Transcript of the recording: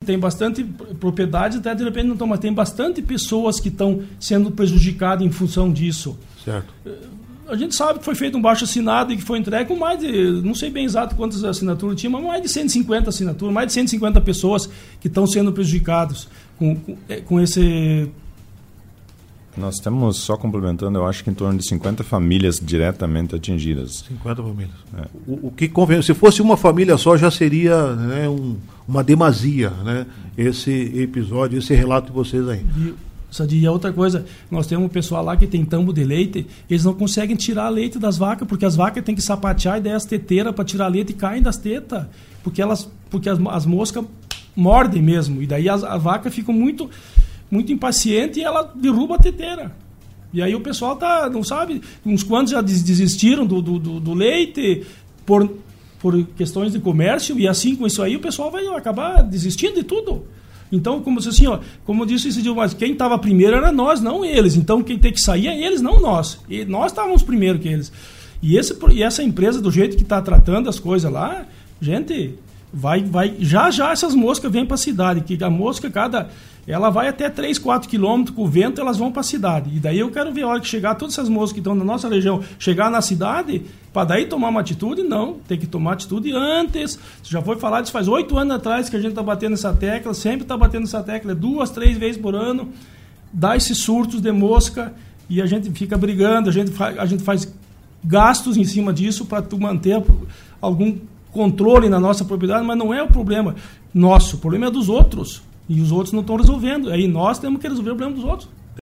tem bastante propriedades, até de repente não estão, mas tem bastante pessoas que estão sendo prejudicadas em função disso. Certo. A gente sabe que foi feito um baixo assinado e que foi entregue com mais de, não sei bem exato quantas assinaturas tinha, mas mais de 150 assinaturas, mais de 150 pessoas que estão sendo prejudicadas com esse... Nós temos, só complementando, eu acho que em torno de 50 famílias diretamente atingidas. 50 famílias. O que convém, se fosse uma família só, já seria, né, uma demasia, né, esse episódio, esse relato de vocês aí. E a outra coisa, nós temos um pessoal lá que tem tambo de leite, eles não conseguem tirar leite das vacas, porque as vacas têm que sapatear e daí as teteiras para tirar leite caem das tetas, porque as moscas mordem mesmo, e daí a vaca fica muito impaciente e ela derruba a teteira. E aí o pessoal não sabe, uns quantos já desistiram do leite por questões de comércio, e assim com isso aí o pessoal vai acabar desistindo de tudo. Então, como disse esse dia, mas quem estava primeiro era nós, não eles. Então quem tem que sair é eles, não nós. E nós estávamos primeiro que eles. E essa empresa, do jeito que está tratando as coisas lá, gente, já essas moscas vêm para a cidade, que a mosca ela vai até 3, 4 quilômetros com o vento, elas vão para a cidade. E daí eu quero ver a hora que chegar todas essas moscas que estão na nossa região, chegar na cidade, para daí tomar uma atitude. Não, tem que tomar atitude antes. Já foi falado isso faz 8 anos atrás que a gente está batendo essa tecla, sempre está batendo essa tecla, 2, 3 vezes por ano, dá esses surtos de mosca e a gente fica brigando, a gente faz gastos em cima disso para manter algum controle na nossa propriedade, mas não é o problema nosso, o problema é dos outros. E os outros não estão resolvendo. Aí nós temos que resolver o problema dos outros.